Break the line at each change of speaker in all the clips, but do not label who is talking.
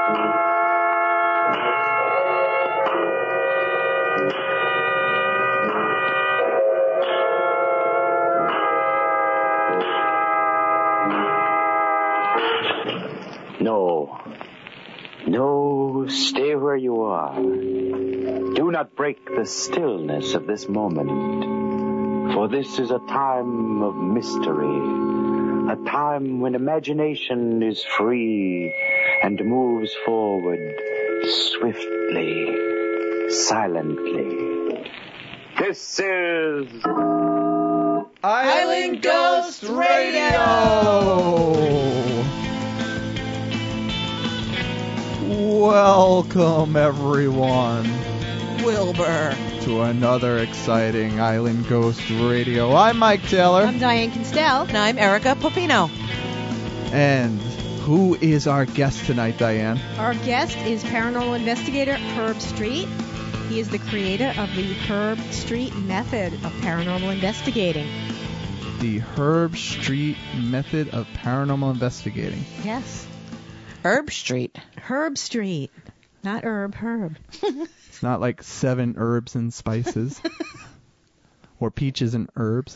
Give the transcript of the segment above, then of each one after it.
No, stay where you are. Do not break the stillness of this moment, for this is a time of mystery, a time when imagination is free and moves forward swiftly, silently. This is
Island Ghost Radio!
Welcome, everyone,
Wilbur.
to another exciting Island Ghost Radio. I'm Mike Taylor.
I'm Diane Kinstel.
And I'm Erica Popino.
And who is our guest tonight, Diane?
Our guest is paranormal investigator Herb Street. He is the creator of the Herb Street method of paranormal investigating.
The Herb Street method of paranormal investigating.
Yes.
Herb Street.
Herb Street. Not herb, herb.
It's not like 7 herbs and spices. Or peaches and herbs.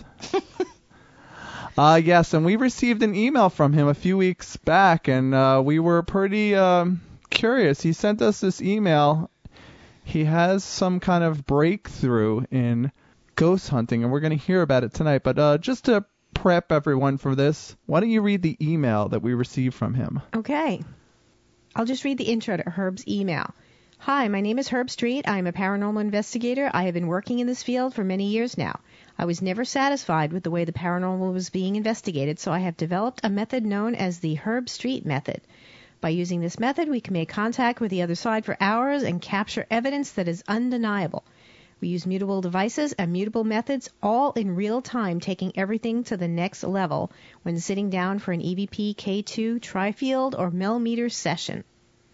Yes, and we received an email from him a few weeks back, and we were pretty curious. He sent us this email. He has some kind of breakthrough in ghost hunting, and we're going to hear about it tonight. But just to prep everyone for this, why don't you read the email that we received from him?
Okay. I'll just read the intro to Herb's email. Hi, my name is Herb Street. I am a paranormal investigator. I have been working in this field for many years now. I was never satisfied with the way the paranormal was being investigated, so I have developed a method known as the Herb Street method. By using this method, we can make contact with the other side for hours and capture evidence that is undeniable. We use mutable devices and mutable methods all in real time, taking everything to the next level when sitting down for an EVP K2 tri-field or millimeter session.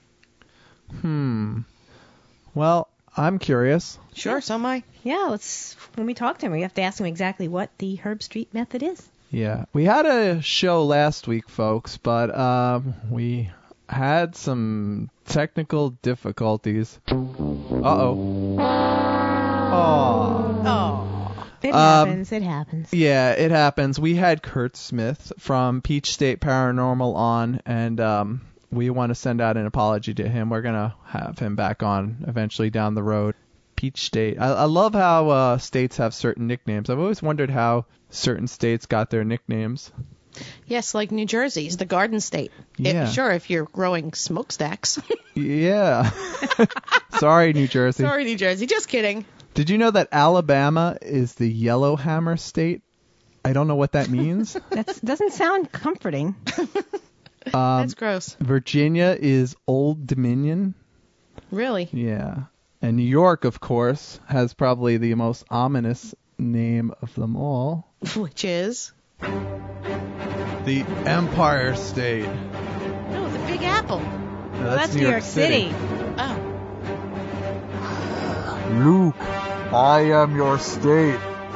Well, I'm curious.
Sure, so am I.
Yeah, when we talk to him, we have to ask him exactly what the Herb Street method is.
Yeah, we had a show last week, folks, but we had some technical difficulties. Uh-oh.
Oh. It happens.
Yeah, it happens. We had Kurt Smith from Peach State Paranormal on, and we want to send out an apology to him. We're going to have him back on eventually down the road. Peach State. I love how states have certain nicknames. I've always wondered how certain states got their nicknames.
Yes, like New Jersey's the Garden State.
Yeah.
Sure, if you're growing smokestacks.
Yeah. Sorry, New Jersey.
Sorry, New Jersey. Just kidding.
Did you know that Alabama is the Yellowhammer State? I don't know what that means.
That doesn't sound comforting.
That's gross.
Virginia is Old Dominion.
Really?
Yeah. And New York, of course, has probably the most ominous name of them all.
Which is?
The Empire State.
No, the Big Apple.
No,
That's New York City.
Oh.
Luke, I am your state.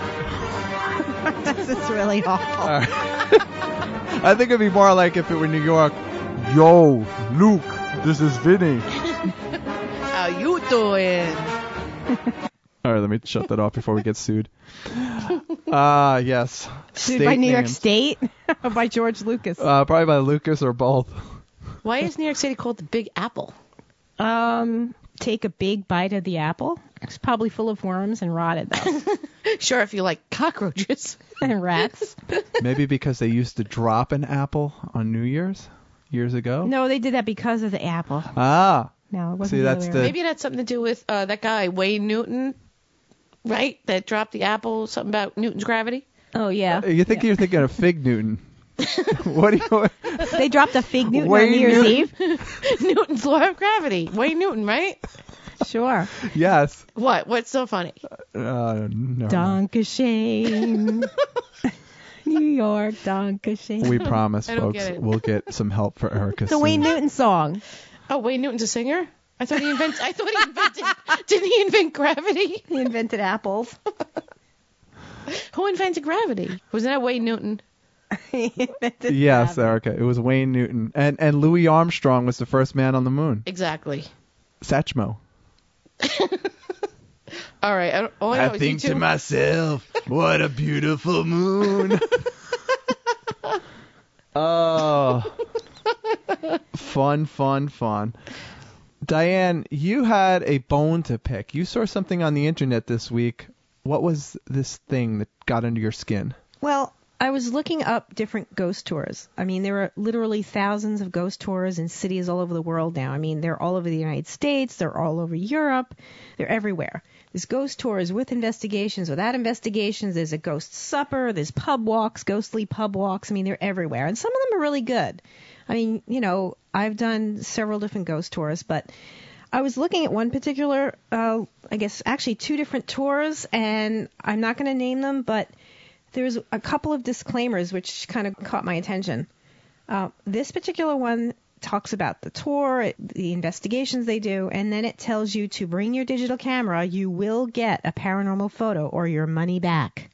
This is really awful.
I think it'd be more like if it were New York.
Yo, Luke, this is Vinny.
How you doing?
All right, let me shut that off before we get sued. Yes.
Sued
State
by New York
names.
State or by George Lucas?
Probably by Lucas or both.
Why is New York City called the Big Apple?
Take a big bite of the apple. It's probably full of worms and rotted, though.
Sure, if you like cockroaches.
And rats.
Maybe because they used to drop an apple on New Year's years ago?
No, they did that because of the apple.
Ah.
No, it wasn't.
See,
the
that's
other
the-
way
Maybe it had something to do with that guy, Wayne Newton, right? That dropped the apple, something about Newton's gravity?
around. Oh, yeah.
You think you're thinking of Fig Newton. What do you...
They dropped a fig Newton
Wayne
on New Year's
Newton.
Eve?
Newton's law of gravity. Wayne Newton, right?
Sure.
Yes.
What? What's so funny?
No.
Dankeschön. New York, Dankeschön.
We promise,
I don't
folks,
get it.
we'll get some help for Erica
The Wayne
soon.
Newton song.
Oh, Wayne Newton's a singer? I thought he invented. Didn't he invent gravity?
He invented apples.
Who invented gravity? Wasn't that Wayne Newton?
He invented
Yes,
gravity.
Erica. It was Wayne Newton. And Louis Armstrong was the first man on the moon.
Exactly.
Satchmo.
All right. All I know is you two.
myself, what a beautiful moon. Oh. Fun. Diane, you had a bone to pick. You saw something on the internet this week. What was this thing that got under your skin?
Well, I was looking up different ghost tours. I mean, there are literally thousands of ghost tours in cities all over the world now. I mean, they're all over the United States. They're all over Europe. They're everywhere. There's ghost tours with investigations, without investigations. There's a ghost supper. There's pub walks, ghostly pub walks. I mean, they're everywhere. And some of them are really good. I mean, you know, I've done several different ghost tours, but I was looking at one particular, I guess actually two different tours, and I'm not going to name them, but there's a couple of disclaimers which kind of caught my attention. This particular one talks about the tour, the investigations they do, and then it tells you to bring your digital camera. You will get a paranormal photo or your money back.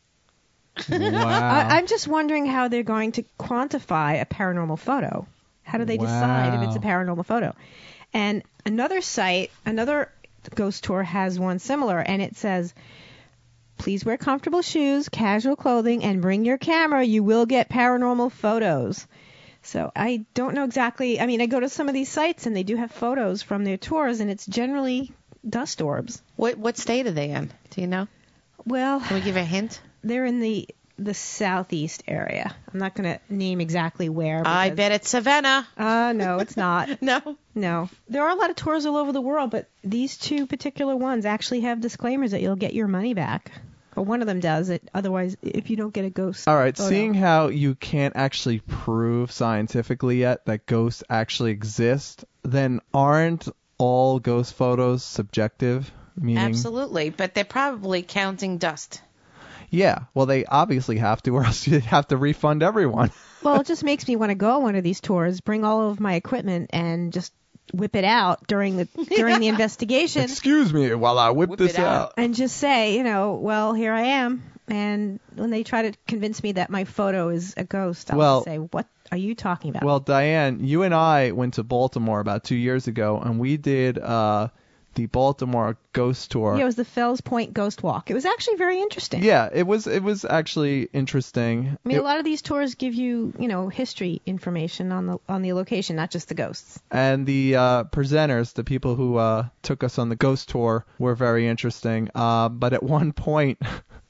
Wow.
I'm just wondering how they're going to quantify a paranormal photo. How do they decide if it's a paranormal photo? And another site, another ghost tour has one similar, and it says, please wear comfortable shoes, casual clothing, and bring your camera. You will get paranormal photos. So I don't know exactly. I mean, I go to some of these sites, and they do have photos from their tours, and it's generally dust orbs.
What state are they in? Do you know?
Well,
Can we give a hint?
they're in the southeast area. I'm not going to name exactly where.
I
because-
bet it's Savannah.
No, it's not.
No.
No. There are a lot of tours all over the world, but these two particular ones actually have disclaimers that you'll get your money back. Or one of them does it. Otherwise, if you don't get a ghost
All right,
photo.
seeing how you can't actually prove scientifically yet that ghosts actually exist, then aren't all ghost photos subjective? Meaning,
Absolutely. But they're probably counting dust.
Yeah, well, they obviously have to, or else you'd have to refund everyone.
Well, it just makes me want to go on one of these tours, bring all of my equipment, and just whip it out during the investigation,
Excuse me while I whip this
it out.
out.
and just say, you know, well, here I am. And when they try to convince me that my photo is a ghost, I'll
Well-
say, what are you talking about?
Well, Diane, you and I went to Baltimore about 2 years ago, and we did the Baltimore ghost tour.
yeah, it was the Fells Point Ghost Walk. It was actually very interesting.
Yeah, it was actually interesting.
I mean,
It-
a lot of these tours give you, you know, history information on the location, not just the ghosts.
And the presenters, the people who took us on the ghost tour, were very interesting. But at one point,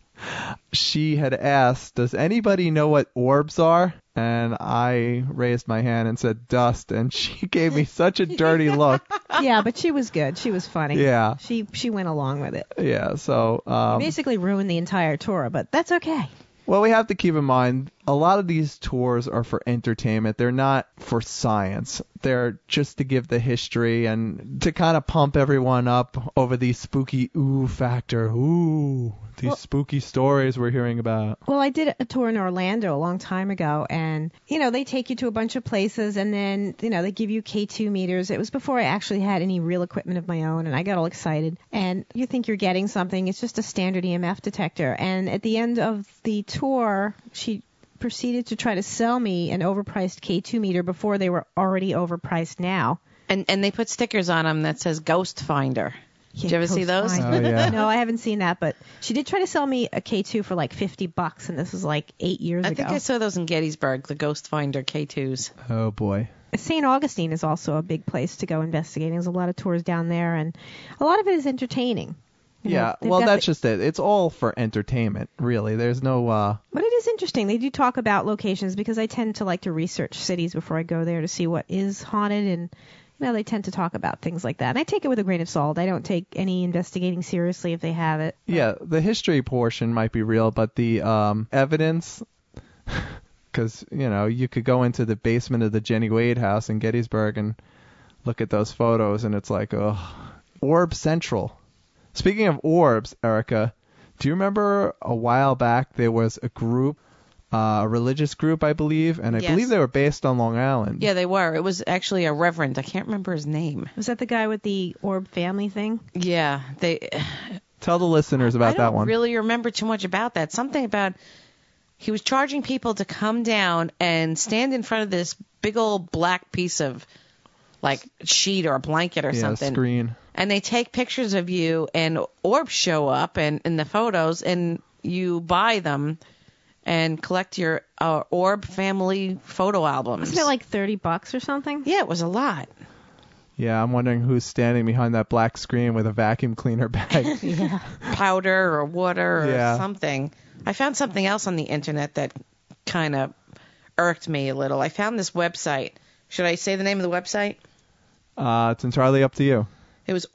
she had asked, does anybody know what orbs are? And I raised my hand and said dust, and she gave me such a dirty look.
Yeah, but she was good. She was funny.
Yeah.
She went along with it.
Yeah, so
Basically ruined the entire tour, but that's okay.
well, we have to keep in mind a lot of these tours are for entertainment. They're not for science. They're just to give the history and to kind of pump everyone up over the spooky ooh factor. Ooh, these spooky stories we're hearing about.
Well, I did a tour in Orlando a long time ago, and, you know, they take you to a bunch of places, and then, you know, they give you K2 meters. It was before I actually had any real equipment of my own, and I got all excited. And you think you're getting something. It's just a standard EMF detector. And at the end of the tour, she proceeded to try to sell me an overpriced K2 meter before they were already overpriced now.
And they put stickers on them that says Ghost Finder. Did you ever see those?
Oh, yeah.
No, I haven't seen that, but she did try to sell me a K2 for like $50, and this was like 8 years
I
ago.
think I saw those in Gettysburg, the Ghost Finder K2s.
Oh, boy.
St. Augustine is also a big place to go investigating. There's a lot of tours down there, and a lot of it is entertaining. You know,
Yeah,
they've
well,
got
that's just it. It's all for entertainment, really. There's no...
But it is interesting. They do talk about locations because I tend to like to research cities before I go there to see what is haunted, and you know, they tend to talk about things like that. And I take it with a grain of salt. I don't take any investigating seriously if they have it.
Yeah, the history portion might be real, but the evidence, because, you know, you could go into the basement of the Jenny Wade house in Gettysburg and look at those photos, and it's like, oh, Orb Central. Speaking of orbs, Erica, do you remember a while back there was a group, a religious group, I believe, and I
Yes.
believe they were based on Long Island.
Yeah, they were. It was actually a reverend. I can't remember his name.
Was that the guy with the orb family thing?
Yeah, they.
Tell the listeners
I
about
don't
that one.
really remember too much about that. Something about he was charging people to come down and stand in front of this big old black piece of like sheet or a blanket or
Yeah,
something.
screen.
And they take pictures of you, and orbs show up and in the photos, and you buy them and collect your orb family photo albums.
Isn't it like $30 or something?
Yeah, it was a lot.
Yeah, I'm wondering who's standing behind that black screen with a vacuum cleaner bag.
Yeah.
Powder or water or
Yeah.
something. I found something else on the internet that kind of irked me a little. I found this website. Should I say the name of the website?
It's entirely up to you.
It was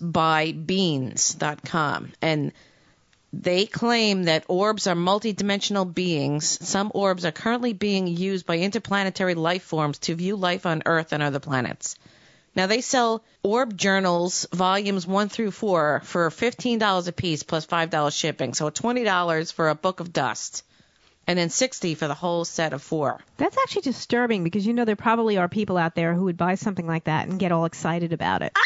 orbsbybeans.com, and they claim that orbs are multidimensional beings. Some orbs are currently being used by interplanetary life forms to view life on Earth and other planets. Now, they sell orb journals, volumes 1 through 4, for $15 a piece plus $5 shipping, so $20 for a book of dust, and then $60 for the whole set of 4.
That's actually disturbing because you know there probably are people out there who would buy something like that and get all excited about it.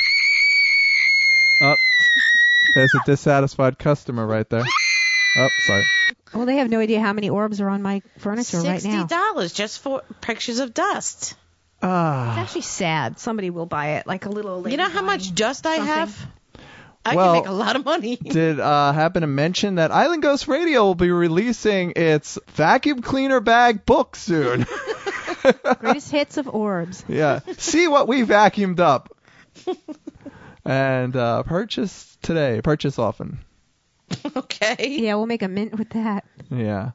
Oh, there's a dissatisfied customer right there. Oh, sorry.
Well, they have no idea how many orbs are on my furniture right now.
$60 just for pictures of dust.
It's actually sad. Somebody will buy it, like a little lady.
You know how much dust I
something.
have? I
Well,
can make a lot of money.
Did happen to mention that Island Ghost Radio will be releasing its vacuum cleaner bag book soon.
Greatest hits of orbs.
Yeah. See what we vacuumed up. And purchase today. Purchase often.
Okay.
Yeah, we'll make a mint with that.
Yeah.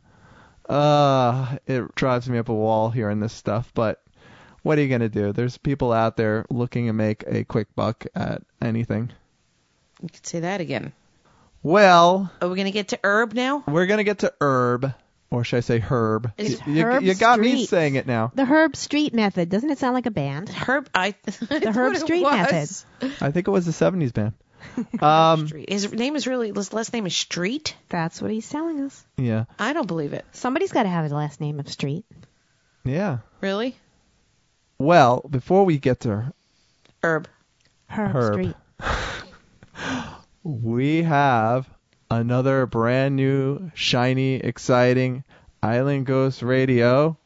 It drives me up a wall hearing this stuff, but what are you going to do? There's people out there looking to make a quick buck at anything.
You could say that again.
Well,
Are we going to get to herb now?
we're going to get to herb, or should I say herb?
It's
You
Herb
got me
Street.
saying it now.
The Herb Street method. Doesn't it sound like a band?
Herb, the
Herb Street method.
I think it was the 70s band.
Street. His name is really, his last name is Street?
That's what he's telling us.
Yeah.
I don't believe it.
Somebody's got to have his last name of Street.
Yeah.
Really?
Well, before we get to
Herb.
Herb.
Street.
we have another brand new, shiny, exciting Island Ghost Radio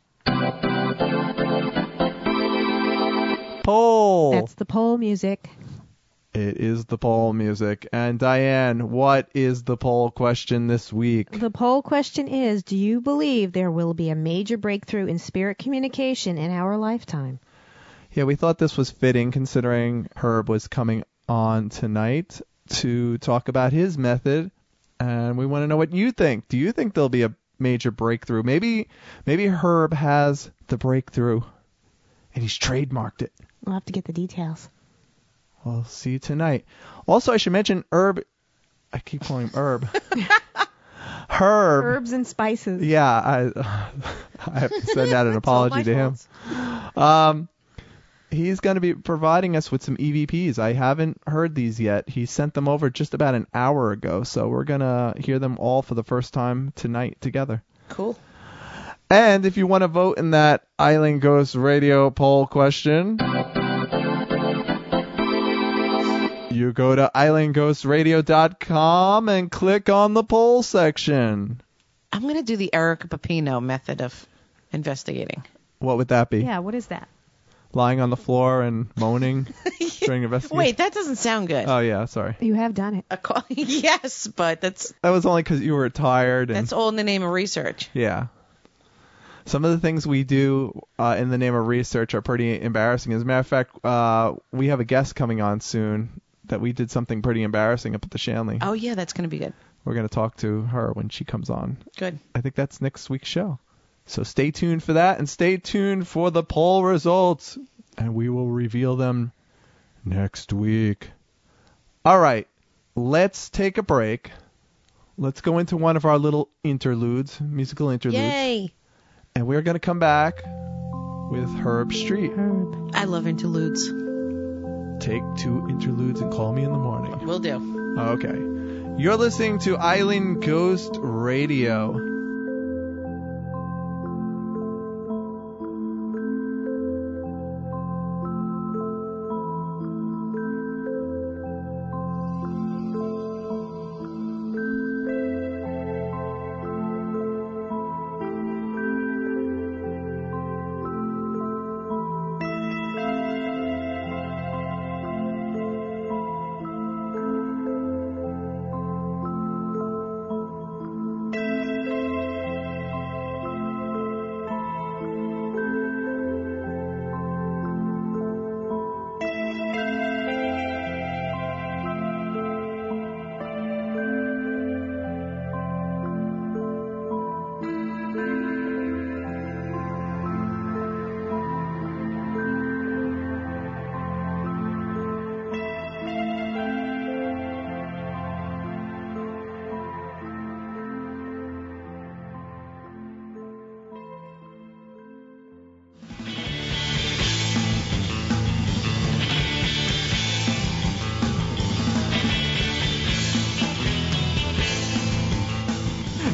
poll.
That's the poll music.
It is the poll music. And Diane, what is the poll question this week?
The poll question is, do you believe there will be a major breakthrough in spirit communication in our lifetime?
Yeah, we thought this was fitting considering Herb was coming on tonight to talk about his method. And we want to know what you think. Do you think there'll be a major breakthrough? Maybe Herb has the breakthrough and he's trademarked it.
We'll have to get the details.
We'll see you tonight. Also, I should mention Herb. I keep calling him Herb. Herb.
Herbs and spices.
Yeah, I have to send out an apology to him. He's going to be providing us with some EVPs. I haven't heard these yet. He sent them over just about an hour ago, so we're going to hear them all for the first time tonight together.
Cool.
And if you want to vote in that Island Ghost Radio poll question, you go to islandghostradio.com and click on the poll section.
I'm going to do the Eric Pepino method of investigating.
What would that be?
Yeah, what is that?
Lying on the floor and moaning during investigation?
Wait, that doesn't sound good.
Oh, yeah, sorry.
You have done it.
Yes, but that's
That was only because you were tired. And,
that's all in the name of research.
yeah. Some of the things we do in the name of research are pretty embarrassing. As a matter of fact, we have a guest coming on soon that we did something pretty embarrassing up at the Shanley.
Oh, yeah, that's going to be good.
We're going to talk to her when she comes on.
Good.
I think that's next week's show. So stay tuned for that, and stay tuned for the poll results, and we will reveal them next week. All right, let's take a break. Let's go into one of our little interludes, musical interludes.
Yay.
And we're going to come back with Herb Street.
Herb.
I love interludes.
Take 2 interludes and call me in the morning.
Will do.
Okay. You're listening to Island Ghost Radio.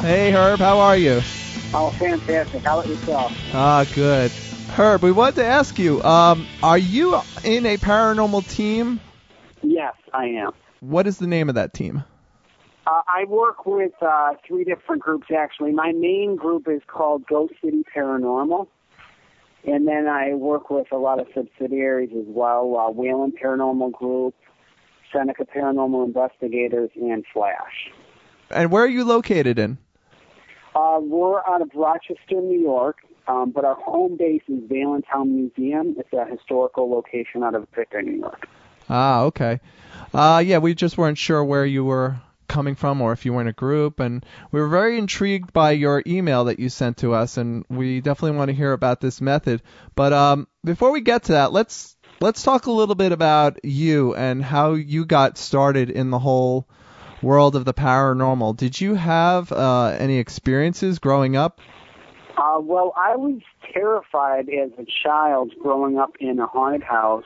Hey, Herb, how are you?
Oh, fantastic. How about yourself?
Good. Herb, we wanted to ask you, are you in a paranormal team?
Yes, I am.
What is the name of that team?
I work with 3 different groups, actually. My main group is called Ghost City Paranormal. And then I work with a lot of subsidiaries as well, Whalen Paranormal Group, Seneca Paranormal Investigators, and Flash.
And where are you located in?
We're out of Rochester, New York, but our home base is Valentown Museum. It's a historical location out of Victor, New York.
Okay. Yeah, we just weren't sure where you were coming from or if you were in a group, and we were very intrigued by your email that you sent to us, and we definitely want to hear about this method. But before we get to that, let's talk a little bit about you and how you got started in the whole world of the paranormal. Did you have any experiences growing up?
Well, I was terrified as a child growing up in a haunted house.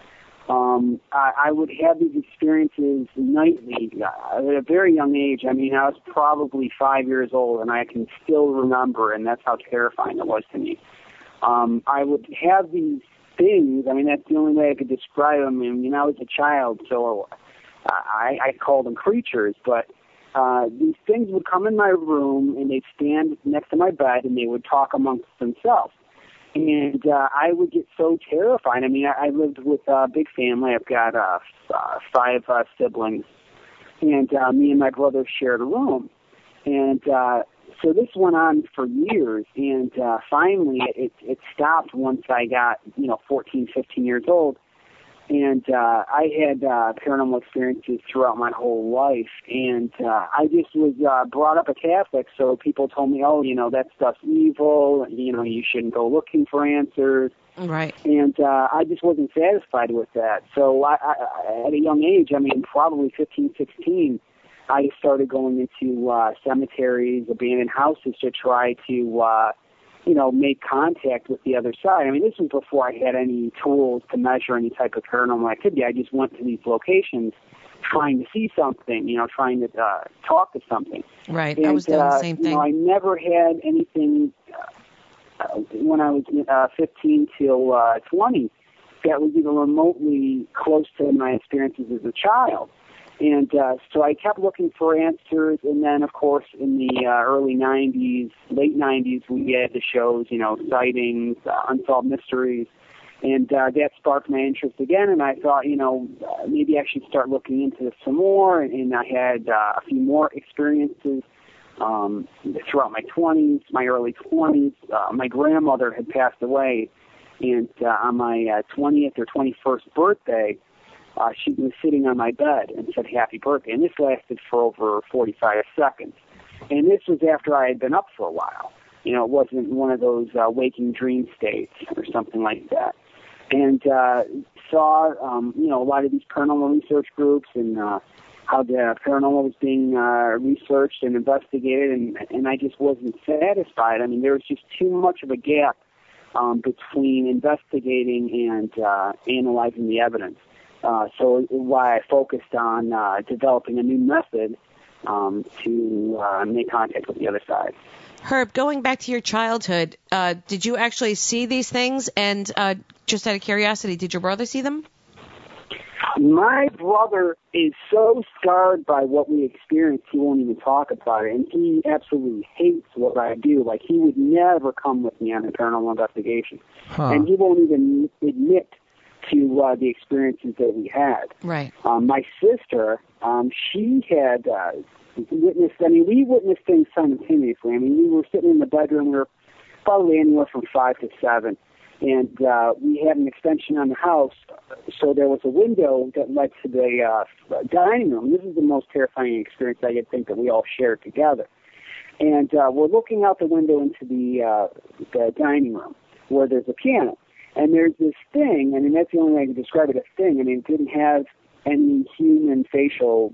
I would have these experiences nightly at a very young age. I mean, I was probably 5 years old, and I can still remember, and that's how terrifying it was to me. I would have these things. I mean, that's the only way I could describe them. I mean, I was a child, so I called them creatures, but these things would come in my room, and they'd stand next to my bed, and they would talk amongst themselves. And I would get so terrified. I mean, I lived with a big family. I've got 5 siblings, and me and my brother shared a room. And so this went on for years, and finally it stopped once I got, 14, 15 years old. And I had paranormal experiences throughout my whole life, and I just was brought up a Catholic, so people told me, that stuff's evil, you shouldn't go looking for answers.
Right.
And I just wasn't satisfied with that. So I at a young age, I mean, probably 15, 16, I started going into cemeteries, abandoned houses to try to make contact with the other side. I mean, this was before I had any tools to measure any type of paranormal activity. I just went to these locations trying to see something, trying to talk to something.
Right.
And,
I was doing the same thing.
I never had anything when I was 15 till 20 that was even remotely close to my experiences as a child. And so I kept looking for answers, and then, of course, in the early 90s, late 90s, we had the shows, Sightings, Unsolved Mysteries, and that sparked my interest again, and I thought, maybe I should start looking into this some more, and I had a few more experiences throughout my 20s, my early 20s. My grandmother had passed away, and on my 20th or 21st birthday, she was sitting on my bed and said, "Happy birthday." And this lasted for over 45 seconds. And this was after I had been up for a while. It wasn't one of those waking dream states or something like that. And saw, a lot of these paranormal research groups and how the paranormal was being researched and investigated, and I just wasn't satisfied. I mean, there was just too much of a gap between investigating and analyzing the evidence. So why I focused on developing a new method to make contact with the other side.
Herb, going back to your childhood, did you actually see these things? And just out of curiosity, did your brother see them?
My brother is so scarred by what we experienced, he won't even talk about it. And he absolutely hates what I do. Like, he would never come with me on a paranormal investigation. Huh. And he won't even admit to the experiences that we had.
Right.
My sister, she had witnessed, we witnessed things simultaneously. I mean, we were sitting in the bedroom, we were probably anywhere from 5 to 7, and we had an extension on the house, so there was a window that led to the dining room. This is the most terrifying experience I could think that we all shared together. And we're looking out the window into the dining room, where there's a piano. And there's this thing, I mean, that's the only way I can describe it, a thing. I mean, it didn't have any human facial,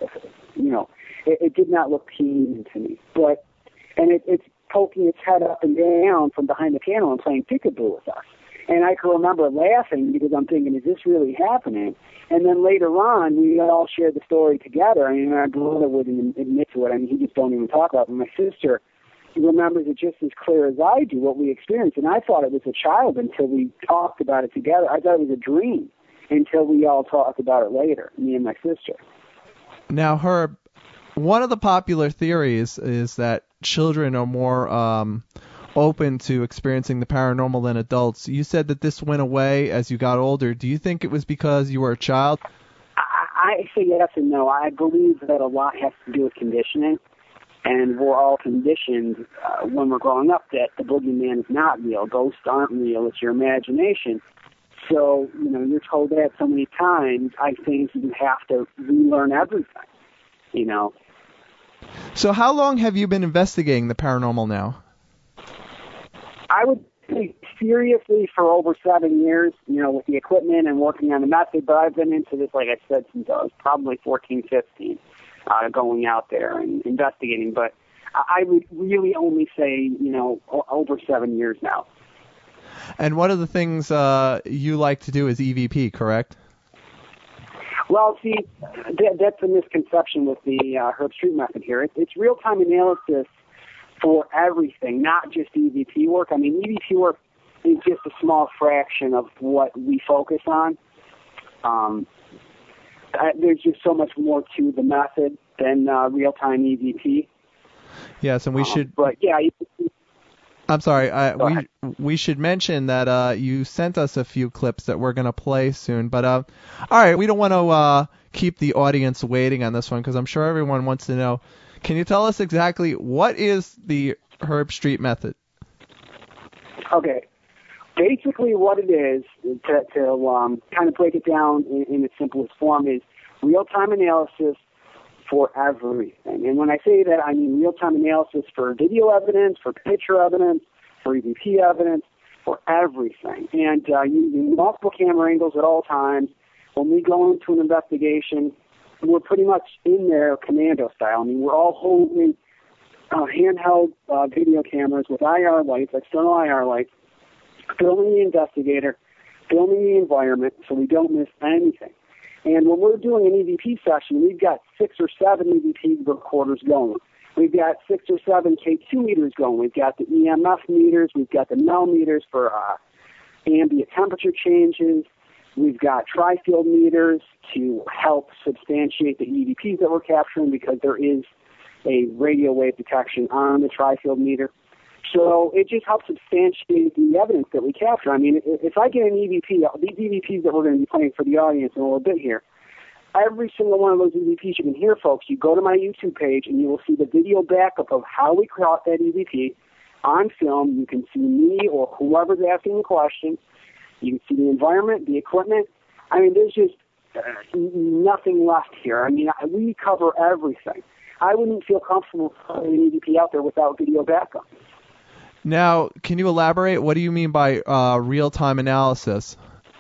it did not look human to me. And it's poking its head up and down from behind the piano and playing peekaboo with us. And I can remember laughing because I'm thinking, is this really happening? And then later on, we all shared the story together. I mean, my brother wouldn't admit to it. I mean, he just don't even talk about it. My sister remembers it just as clear as I do, what we experienced. And I thought it was a child until we talked about it together. I thought it was a dream until we all talked about it later, me and my sister.
Now, Herb, one of the popular theories is that children are more open to experiencing the paranormal than adults. You said that this went away as you got older. Do you think it was because you were a child?
I say yes and no. I believe that a lot has to do with conditioning, and we're all conditioned when we're growing up that the boogeyman is not real. Ghosts aren't real. It's your imagination. So, you're told that so many times, I think you have to relearn everything,
So how long have you been investigating the paranormal now?
I would say seriously for over 7 years, with the equipment and working on the method, but I've been into this, like I said, since I was probably 14, 15, going out there and investigating. But I would really only say, over 7 years now.
And one of the things you like to do is EVP, correct?
Well, see, that's a misconception with the Herb Street method here. It's real-time analysis for everything, not just EVP work. I mean, EVP work is just a small fraction of what we focus on. There's just so much more to the method than real-time EVP.
Yes, and we should...
But, yeah...
I'm sorry. We should mention that you sent us a few clips that we're going to play soon. But, all right, we don't want to keep the audience waiting on this one because I'm sure everyone wants to know. Can you tell us exactly what is the Herb Street method?
Okay. Basically what it is, to kind of break it down in its simplest form, is real-time analysis for everything. And when I say that, I mean real-time analysis for video evidence, for picture evidence, for EVP evidence, for everything. And using multiple camera angles at all times. When we go into an investigation, we're pretty much in there commando style. I mean, we're all holding handheld video cameras with IR lights, external IR lights, filming the investigator, filming the environment so we don't miss anything. And when we're doing an EVP session, we've got 6 or 7 EVP recorders going. We've got 6 or 7 K2 meters going. We've got the EMF meters. We've got the Mel meters for ambient temperature changes. We've got tri-field meters to help substantiate the EVPs that we're capturing because there is a radio wave detection on the tri-field meter. So it just helps substantiate the evidence that we capture. I mean, if I get an EVP, these EVPs that we're going to be playing for the audience in a little bit here, every single one of those EVPs you can hear, folks, you go to my YouTube page and you will see the video backup of how we caught that EVP on film. You can see me or whoever's asking the question. You can see the environment, the equipment. I mean, there's just nothing left here. I mean, we cover everything. I wouldn't feel comfortable putting an EVP out there without video backup.
Now, can you elaborate? What do you mean by real-time analysis?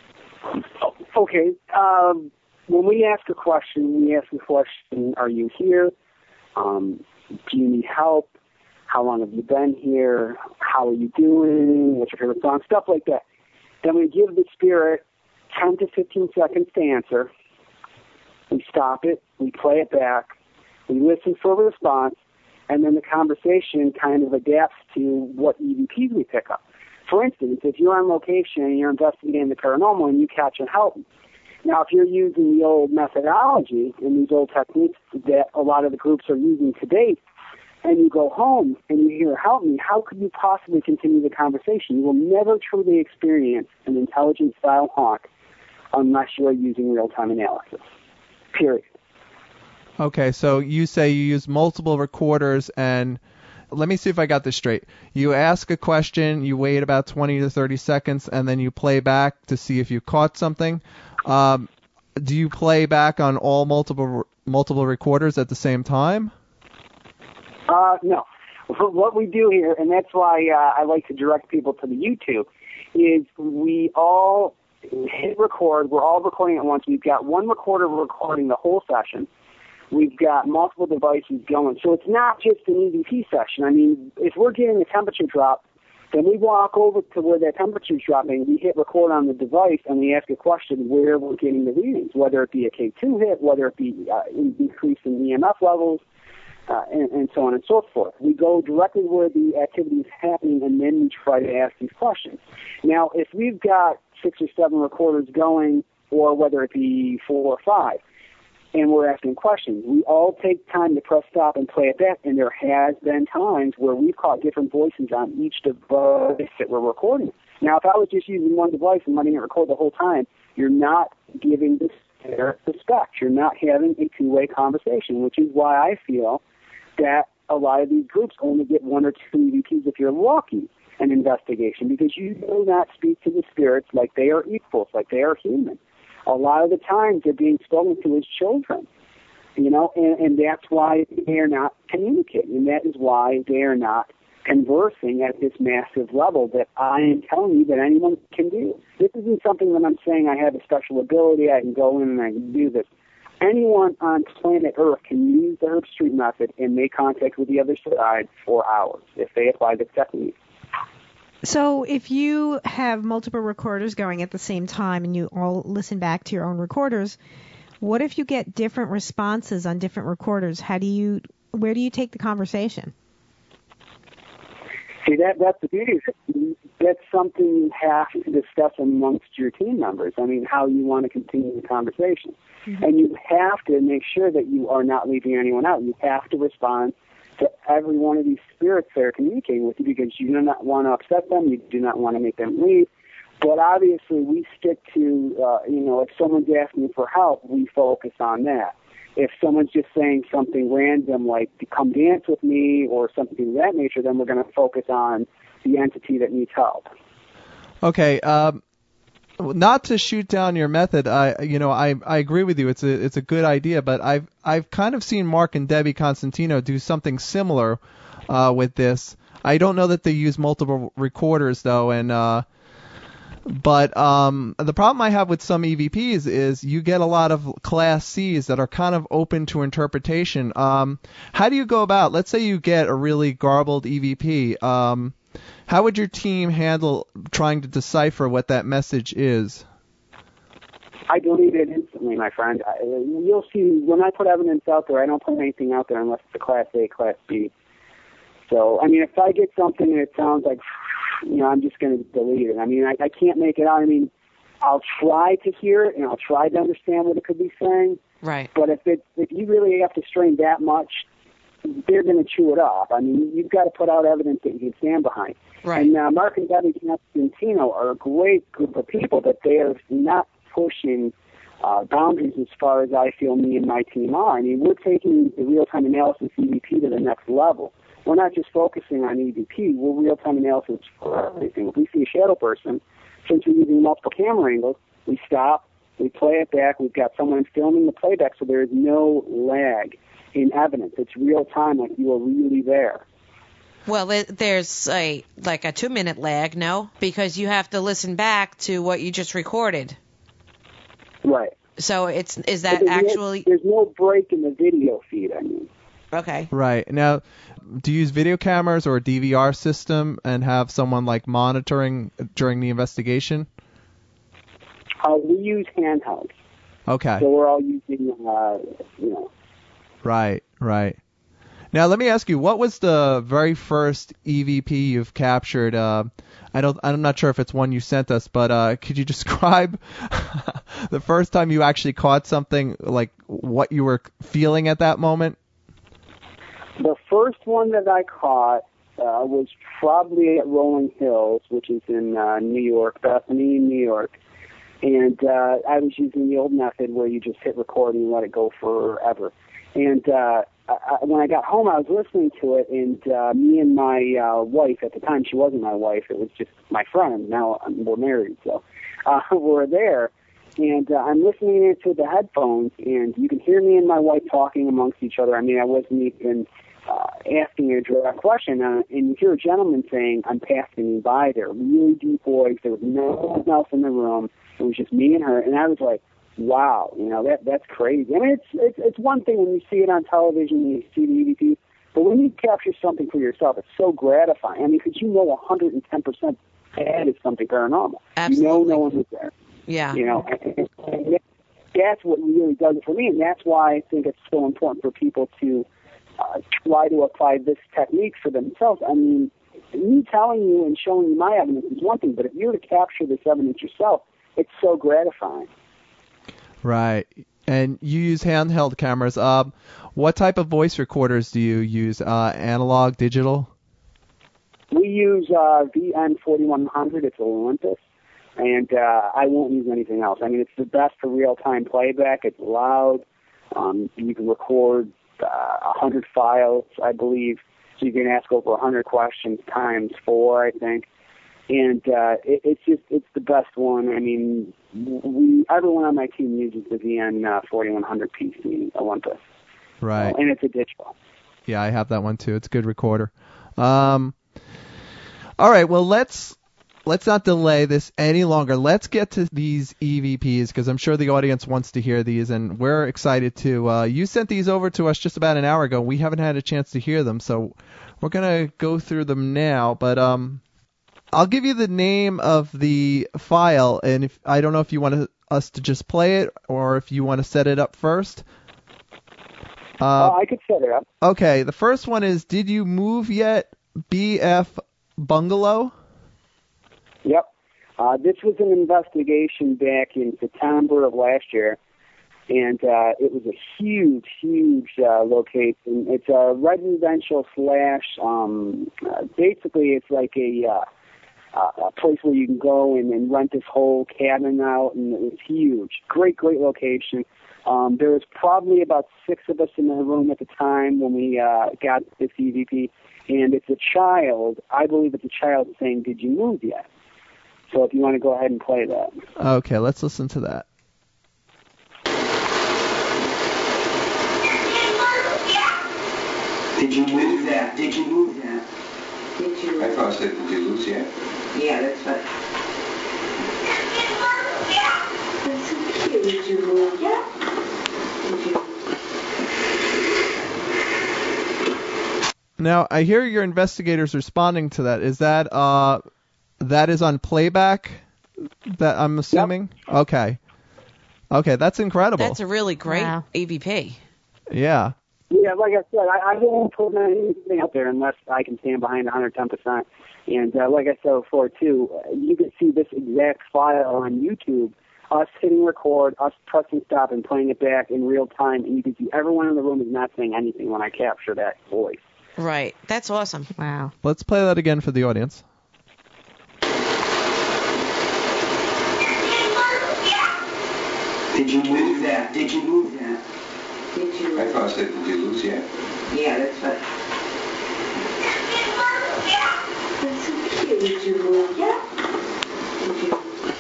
Okay. When we ask a question, are you here? Do you need help? How long have you been here? How are you doing? What's your favorite song? Stuff like that. Then we give the spirit 10 to 15 seconds to answer. We stop it. We play it back. We listen for a response. And then the conversation kind of adapts to what EVPs we pick up. For instance, if you're on location and you're investigating the paranormal and you catch a help, now if you're using the old methodology and these old techniques that a lot of the groups are using to date, and you go home and you hear help me, how could you possibly continue the conversation? You will never truly experience an intelligent style haunt unless you are using real-time analysis. Period.
Okay, so you say you use multiple recorders, and let me see if I got this straight. You ask a question, you wait about 20 to 30 seconds, and then you play back to see if you caught something. Do you play back on all multiple recorders at the same time?
No. What we do here, and that's why I like to direct people to the YouTube, is we all hit record. We're all recording at once. We've got one recorder recording the whole session. We've got multiple devices going. So it's not just an EVP session. I mean, if we're getting a temperature drop Then we walk over to where that temperature is dropping. We hit record on the device, and we ask a question where we're getting the readings, whether it be a K2 hit, whether it be increase in EMF levels, and so on and so forth. We go directly where the activity is happening, and then we try to ask these questions. Now, if we've got 6 or 7 recorders going, or whether it be 4 or 5, and we're asking questions, we all take time to press stop and play it back, and there has been times where we've caught different voices on each device that we're recording. Now, if I was just using one device and letting it record the whole time, you're not giving the respect. You're not having a two-way conversation, which is why I feel that a lot of these groups only get 1 or 2 EVPs if you're lucky an investigation, because you do not speak to the spirits like they are equals, like they are human. A lot of the times they're being spoken to as children, and that's why they are not communicating, and that is why they are not conversing at this massive level that I am telling you that anyone can do. This isn't something that I'm saying I have a special ability, I can go in and I can do this. Anyone on planet Earth can use the Herb Street method and make contact with the other side for hours if they apply the technique.
So if you have multiple recorders going at the same time and you all listen back to your own recorders, what if you get different responses on different recorders? Where do you take the conversation?
See, that's the beauty. That's something you have to discuss amongst your team members. I mean, how you want to continue the conversation. Mm-hmm. And you have to make sure that you are not leaving anyone out. You have to respond to every one of these spirits that are communicating with you, because you do not want to upset them. You do not want to make them leave. But obviously, we stick to, if someone's asking for help, we focus on that. If someone's just saying something random like, come dance with me or something of that nature, then we're going to focus on the entity that needs help.
Okay. Not to shoot down your method, I agree with you. It's a good idea, but I've kind of seen Mark and Debbie Constantino do something similar with this. I don't know that they use multiple recorders though, and but the problem I have with some EVPs is you get a lot of Class Cs that are kind of open to interpretation. How do you go about? Let's say you get a really garbled EVP. How would your team handle trying to decipher what that message is?
I delete it instantly, my friend. You'll see, when I put evidence out there, I don't put anything out there unless it's a Class A, Class B. So, I mean, if I get something that sounds like, I'm just going to delete it. I mean, I can't make it out. I mean, I'll try to hear it, and I'll try to understand what it could be saying.
Right.
But if you really have to strain that much, they're going to chew it up. I mean, you've got to put out evidence that you can stand behind.
Right.
And Mark and Debbie Constantino are a great group of people, but they are not pushing boundaries as far as I feel me and my team are. I mean, we're taking the real-time analysis EVP to the next level. We're not just focusing on EVP. We're real-time analysis for everything. If we see a shadow person, since we're using multiple camera angles, we stop, we play it back. We've got someone filming the playback, so there is no lag in evidence. It's real-time, like you are really there.
Well, there's like a 2-minute lag, no? Because you have to listen back to what you just recorded.
Right.
So is that actually...
There's no break in the video feed, I mean.
Okay.
Right. Now, do you use video cameras or a DVR system and have someone like monitoring during the investigation?
We use handhelds.
Okay.
So we're all using,
Right. Now, let me ask you, what was the very first EVP you've captured? I'm not sure if it's one you sent us, but could you describe the first time you actually caught something, like what you were feeling at that moment?
The first one that I caught was probably at Rolling Hills, which is in New York, Bethany, New York. And I was using the old method where you just hit record and let it go forever. And when I got home, I was listening to it, and me and my wife, at the time she wasn't my wife, it was just my friend. Now we're married, so we're there. And I'm listening into the headphones, and you can hear me and my wife talking amongst each other. I mean, I wasn't even asking a direct question. And you hear a gentleman saying, "I'm passing by there." Really deep voice. There was no one else in the room. It was just me and her. And I was like, wow, that's crazy. I mean, it's one thing when you see it on television and you see the EVP, But when you capture something for yourself, it's so gratifying. I mean, because you know 110% that is something paranormal.
Absolutely.
You know no one was there.
Yeah.
You know, and that's what really does it for me, and that's why I think it's so important for people to try to apply this technique for themselves. I mean, me telling you and showing you my evidence is one thing, but if you're to capture this evidence yourself, it's so gratifying.
Right. And you use handheld cameras. What type of voice recorders do you use? Analog, digital?
We use VN4100. It's a Olympus, and I won't use anything else. I mean, it's the best for real-time playback. It's loud. You can record 100 files, I believe. So you can ask over 100 questions times 4, I think. And it's the best one. I mean, everyone on my team uses the VN4100 PC Olympus.
Right.
And it's a digital.
Yeah, I have that one too. It's a good recorder. All right. Well, let's not delay this any longer. Let's get to these EVPs because I'm sure the audience wants to hear these, and we're excited too. You sent these over to us just about an hour ago. We haven't had a chance to hear them, so we're gonna go through them now. But I'll give you the name of the file, and if I don't know if you want us to just play it or if you want to set it up first.
I could set it up.
Okay. The first one is, did you move yet? BF Bungalow.
Yep. This was an investigation back in September of last year, and it was a huge location. It's a residential slash, basically it's like a place where you can go and rent this whole cabin out, and it was huge. Great location. There was probably about 6 of us in the room at the time when we got this EVP, and it's a child. I believe it's a child saying, "Did you move yet?" So if you want to go ahead and play that.
Okay, let's listen to that.
Did you move that? Did you move that?
Did you?
I thought I said, did you lose yet?
Yeah, that's right. That's so cute. Did you move yet? Did you?
Now, I hear your investigators responding to that. Is that that is on playback? That I'm assuming. Yep. Okay, that's incredible.
That's a really great
Wow.
EVP.
Yeah.
Yeah, like I said, I won't put anything out there unless I can stand behind 110%. And like I said before, too, you can see this exact file on YouTube, us hitting record, us pressing stop and playing it back in real time, and you can see everyone in the room is not saying anything when I capture that voice.
Right. That's awesome.
Wow.
Let's play that again for the audience.
Did you move that? Did you move that?
Did you?
I thought I said, did you lose yet?
Yeah, that's right. That's so cute. Did you move yet? Did you?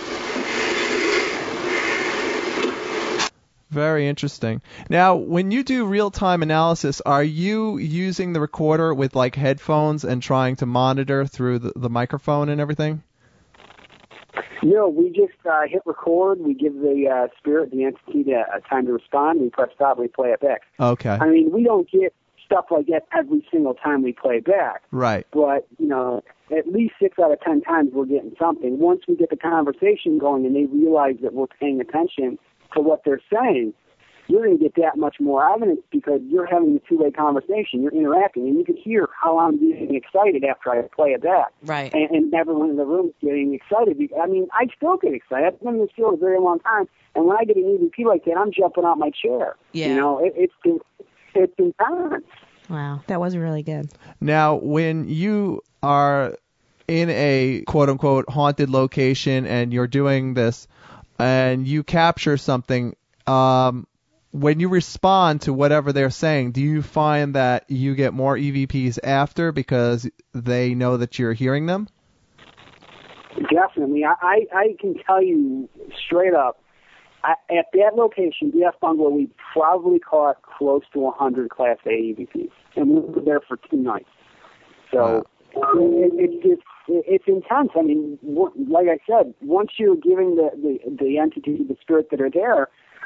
Very interesting. Now, when you do real-time analysis, are you using the recorder with like headphones and trying to monitor through the microphone and everything?
No, we just hit record. We give the spirit, the entity, time to respond. We press stop. We play it back.
Okay.
I mean, we don't get stuff like that every single time we play back.
Right.
But, you know, at least 6 out of 10 times we're getting something. Once we get the conversation going and they realize that we're paying attention to what they're saying, you're going to get that much more evidence because you're having a two-way conversation. You're interacting, and you can hear how I'm getting excited after I play it back.
Right.
And everyone in the room is getting excited. I mean, I still get excited. I've been in this field a very long time, and when I get an EVP like that, I'm jumping out my chair.
Yeah.
You know, it's intense.
Wow. That was really good.
Now, when you are in a quote-unquote haunted location and you're doing this and you capture something, when you respond to whatever they're saying, do you find that you get more EVPs after because they know that you're hearing them?
Definitely. I can tell you straight up, at that location, BF Bungalow, we probably caught close to 100 Class A EVPs, and we were there for 2 nights. So it's intense. I mean, like I said, once you're giving the entity, the spirit that are there,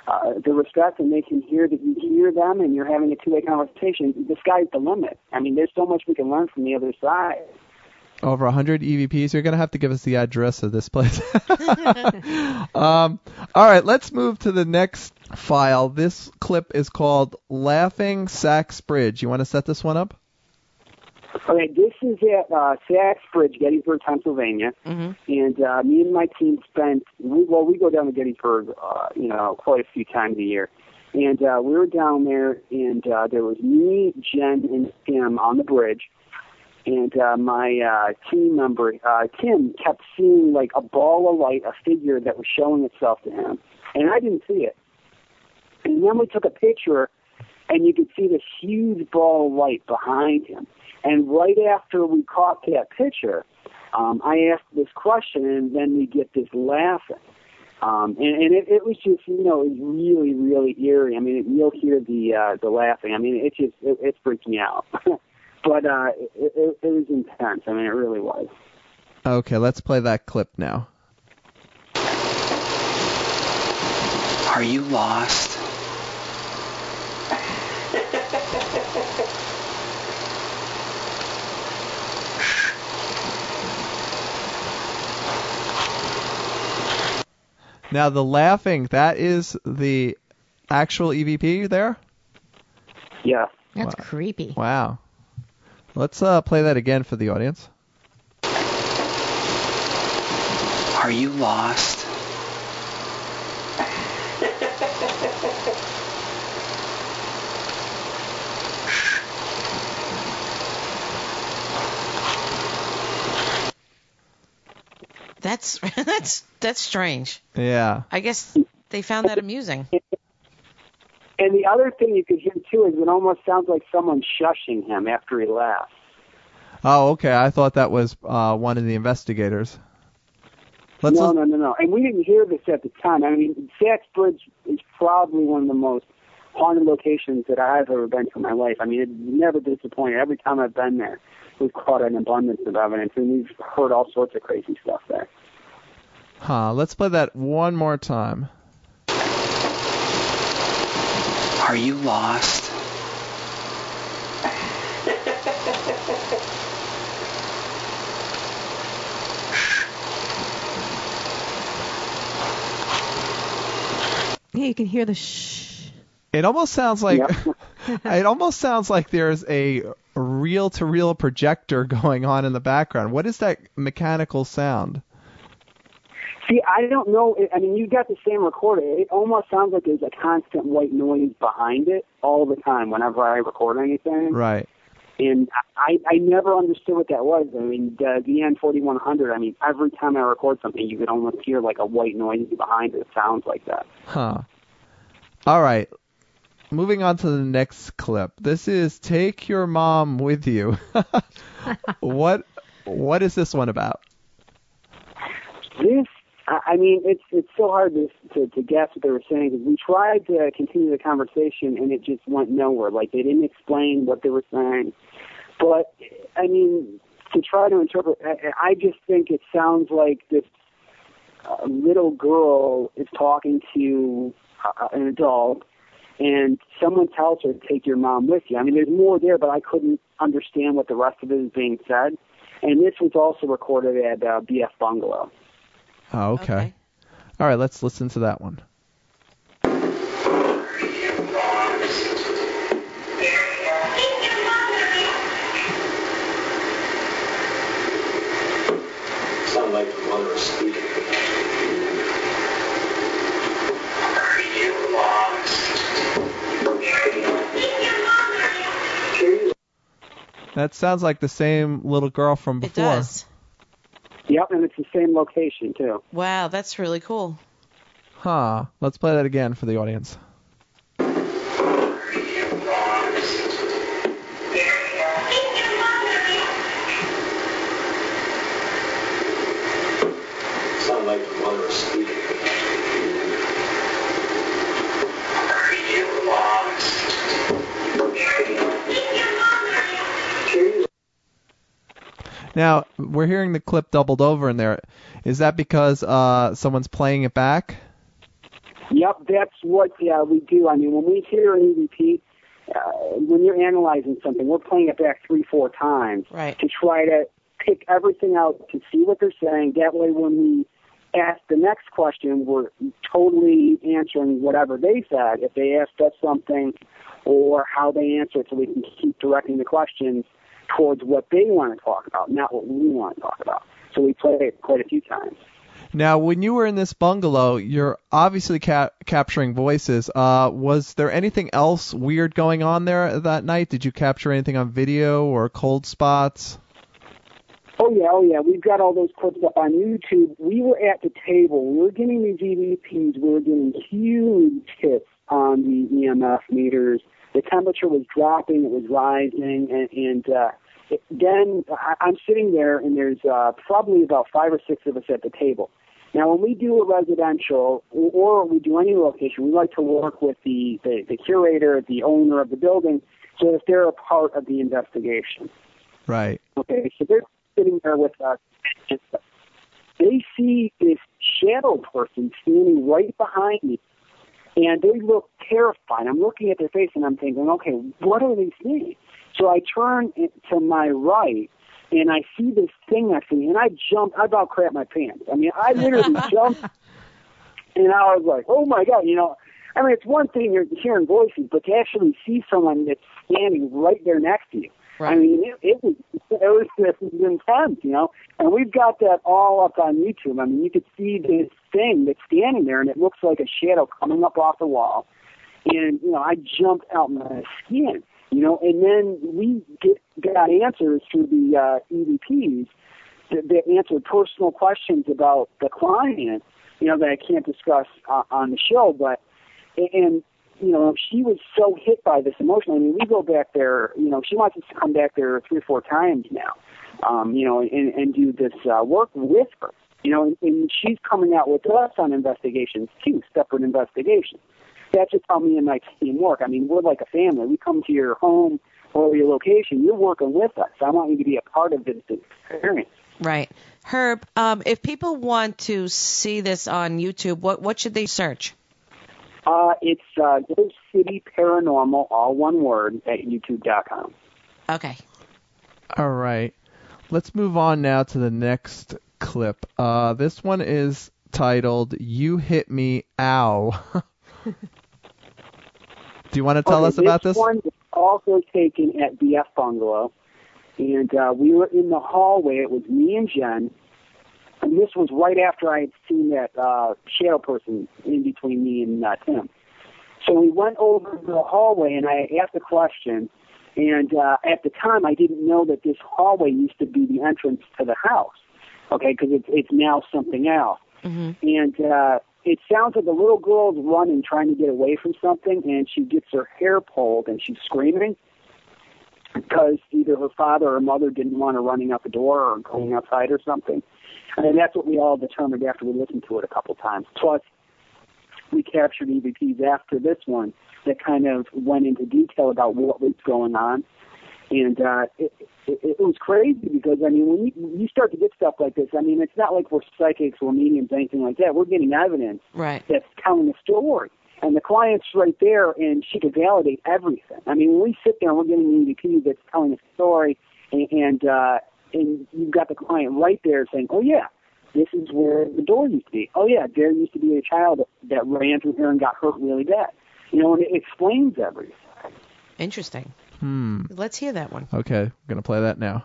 the respect, and they can hear that you hear them and you're having a two-way conversation, the sky's the limit. I mean, there's so much we can learn from the other side.
Over 100 EVPs. You're going to have to give us the address of this place. All right, let's move to the next file. This clip is called Laughing Sachs Bridge. You want to set this one up?
Okay, this is at Sachs Bridge, Gettysburg, Pennsylvania, and me and my team we go down to Gettysburg, quite a few times a year, and we were down there, and there was me, Jen, and Tim on the bridge, and my team member, Tim, kept seeing like a ball of light, a figure that was showing itself to him, and I didn't see it, and then we took a picture, and you could see this huge ball of light behind him. And right after we caught that picture, I asked this question, and then we get this laughing. And it was just, it was really, really eerie. I mean, you'll hear the laughing. I mean, it freaked me out. But it was intense. I mean, it really was.
Okay, let's play that clip now.
Are you lost?
Now, the laughing, that is the actual EVP there?
Yeah.
That's creepy.
Wow. Let's play that again for the audience.
Are you lost?
That's strange.
Yeah.
I guess they found that amusing.
And the other thing you could hear, too, is it almost sounds like someone shushing him after he laughs.
Oh, okay. I thought that was one of the investigators.
No. And we didn't hear this at the time. I mean, Sachs Bridge is probably one of the most haunted locations that I've ever been to in my life. I mean, it's never disappointed. Every time I've been there, we've caught an abundance of evidence, and we've heard all sorts of crazy stuff there.
Let's play that one more time.
Are you lost?
Yeah, you can hear the shh.
It almost sounds like there's a reel-to-reel projector going on in the background. What is that mechanical sound?
See, I don't know. I mean, you got the same recorder. It almost sounds like there's a constant white noise behind it all the time whenever I record anything.
Right.
And I never understood what that was. I mean, the N4100, I mean, every time I record something, you could almost hear like a white noise behind it. It sounds like that.
Huh. All right. Moving on to the next clip. This is Take Your Mom With You. What is this one about?
This, I mean, it's so hard to guess what they were saying, because we tried to continue the conversation and it just went nowhere. Like, they didn't explain what they were saying. But, I mean, to try to interpret, I just think it sounds like this little girl is talking to an adult, and someone tells her, take your mom with you. I mean, there's more there, but I couldn't understand what the rest of it is being said. And this was also recorded at BF Bungalow.
Oh, okay. All right, let's listen to that one.
Sound like the mother is speaking. Are you lost?
That sounds like the same little girl from before.
It does.
Yep, and it's the same location, too.
Wow, that's really cool.
Huh. Let's play that again for the audience.
Sound like the mother is speaking. Are you lost?
Now, we're hearing the clip doubled over in there. Is that because someone's playing it back?
Yep, that's what we do. I mean, when we hear an EVP, when you're analyzing something, we're playing it back 3-4 times to try to pick everything out to see what they're saying. That way, when we ask the next question, we're totally answering whatever they said. If they asked us something or how they answered, so we can keep directing the questions towards what they want to talk about, not what we want to talk about. So we play it quite a few times.
Now, when you were in this bungalow, you're obviously capturing voices. Was there anything else weird going on there that night? Did you capture anything on video or cold spots?
Oh, yeah. We've got all those clips up on YouTube. We were at the table. We were getting these EVPs. We were getting huge hits on the EMF meters. The temperature was dropping. It was rising. Then I'm sitting there, and there's probably about 5 or 6 of us at the table. Now, when we do a residential or we do any location, we like to work with the curator, the owner of the building, so that they're a part of the investigation.
Right.
Okay, so they're sitting there with us. They see this shadow person standing right behind me, and they look terrified. I'm looking at their face, and I'm thinking, okay, what are they seeing? So I turn to my right, and I see this thing next to me, and I jumped. I about crapped my pants. I mean, I literally jumped, and I was like, oh, my God, I mean, it's one thing you're hearing voices, but to actually see someone that's standing right there next to you. Right. I mean, it was intense, and we've got that all up on YouTube. I mean, you could see this thing that's standing there, and it looks like a shadow coming up off the wall, and, I jumped out my skin. And then we got answers through the EVPs that answered personal questions about the client, that I can't discuss on the show. But, she was so hit by this emotion. I mean, we go back there, she wants us to come back there 3 or 4 times now, and do this work with her, and she's coming out with us on investigations too, separate investigations. That's just how me and my team work. I mean, we're like a family. We come to your home or your location. You're working with us. I want you to be a part of this experience.
Right. Herb, if people want to see this on YouTube, what should they search?
It's Ghost City Paranormal, all one word, at youtube.com.
Okay.
All right. Let's move on now to the next clip. This one is titled, You Hit Me, Ow. Do you want to tell us about this?
This one was also taken at BF Bungalow, and we were in the hallway. It was me and Jen, and this was right after I had seen that shadow person in between me and Tim. So we went over the hallway, and I asked a question, and at the time I didn't know that this hallway used to be the entrance to the house, okay, because it's now something else. Mm-hmm. And it sounds like a little girl's running, trying to get away from something, and she gets her hair pulled, and she's screaming because either her father or her mother didn't want her running out the door or going outside or something. And that's what we all determined after we listened to it a couple times. Plus, we captured EVPs after this one that kind of went into detail about what was going on. And it was crazy because, I mean, when you start to get stuff like this, I mean, it's not like we're psychics or mediums or anything like that. We're getting evidence that's telling a story. And the client's right there, and she could validate everything. I mean, when we sit there and we're getting an EVP that's telling a story, and you've got the client right there saying, oh, yeah, this is where the door used to be. Oh, yeah, there used to be a child that ran through here and got hurt really bad. And it explains everything.
Interesting. Let's hear that one.
Okay, I'm going to play that now.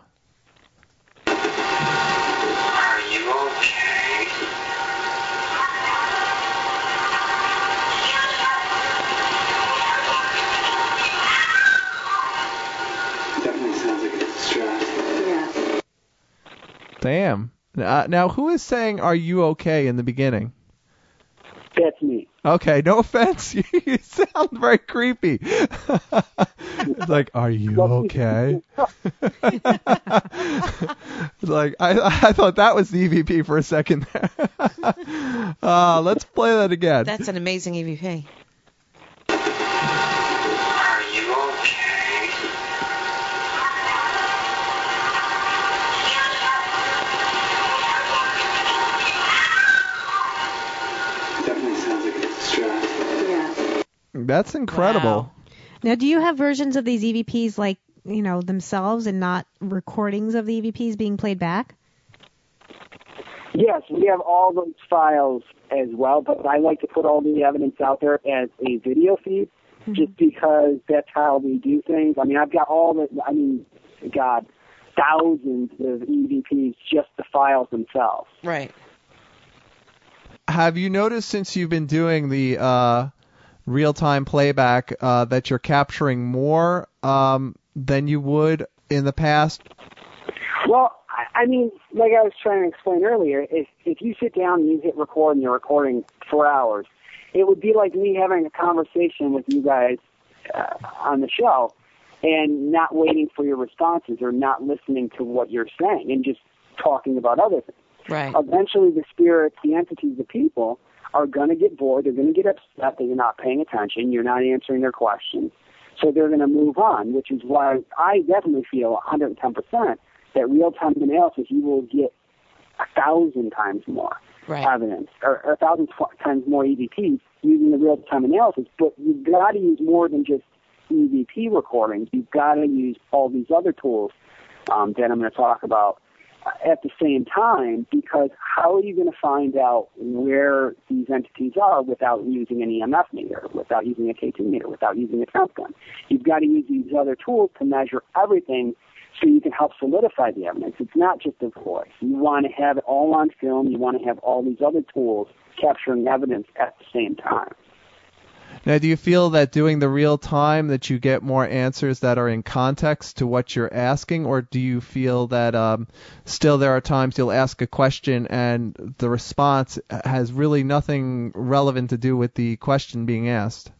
Are you okay?
Definitely sounds like it's distressed.
Yeah.
Damn. Now, who is saying, are you okay in the beginning?
That's me.
Okay, no offense. You sound very creepy. It's like, are you okay? Like, I thought that was the EVP for a second there. Let's play that again.
That's an amazing EVP.
Are you okay?
Definitely sounds like it's distressed.
That's incredible.
Wow.
Now, do you have versions of these EVPs like, themselves and not recordings of the EVPs being played back?
Yes, we have all those files as well, but I like to put all the evidence out there as a video feed, just because that's how we do things. I mean, I've got thousands of EVPs, just the files themselves.
Right.
Have you noticed since you've been doing the real-time playback that you're capturing more than you would in the past?
Well, I mean, like I was trying to explain earlier, if you sit down and you hit record and you're recording for hours, it would be like me having a conversation with you guys on the show and not waiting for your responses or not listening to what you're saying and just talking about other things.
Right.
Eventually, the spirits, the entities, the people are going to get bored. They're going to get upset that you're not paying attention. You're not answering their questions. So they're going to move on, which is why I definitely feel 110% that real-time analysis, you will get 1,000 times more evidence, or 1,000 times more EVPs using the real-time analysis. But you've got to use more than just EVP recordings. You've got to use all these other tools that I'm going to talk about at the same time, because how are you going to find out where these entities are without using an EMF meter, without using a K2 meter, without using a temp gun? You've got to use these other tools to measure everything so you can help solidify the evidence. It's not just a voice. You want to have it all on film. You want to have all these other tools capturing evidence at the same time.
Now, do you feel that doing the real time that you get more answers that are in context to what you're asking, or do you feel that still there are times you'll ask a question and the response has really nothing relevant to do with the question being asked?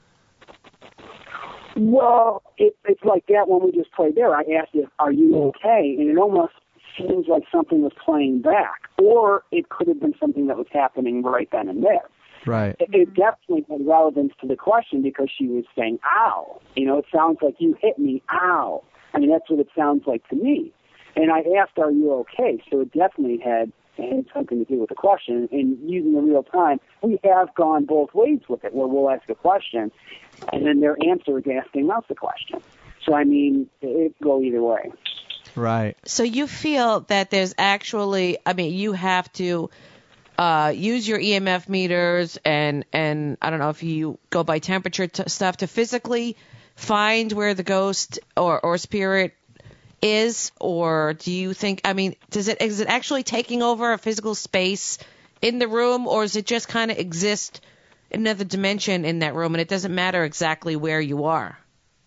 Well, it's like that when we just played there. I asked you, are you okay? And it almost seems like something was playing back, or it could have been something that was happening right then and there.
Right.
It definitely had relevance to the question because she was saying, ow. It sounds like you hit me, ow. I mean, that's what it sounds like to me. And I asked, are you okay? So it definitely had something to do with the question. And using the real time, we have gone both ways with it, where we'll ask a question, and then their answer is asking us a question. So, I mean, it could go either way.
Right.
So you feel that there's actually, you have to use your EMF meters and I don't know if you go by temperature stuff to physically find where the ghost or spirit is, or do you think, is it actually taking over a physical space in the room, or does it just kind of exist in another dimension in that room and it doesn't matter exactly where you are?